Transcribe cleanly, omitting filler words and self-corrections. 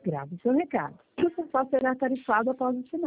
Grave o seu recado. O só será tarifado após o sinal.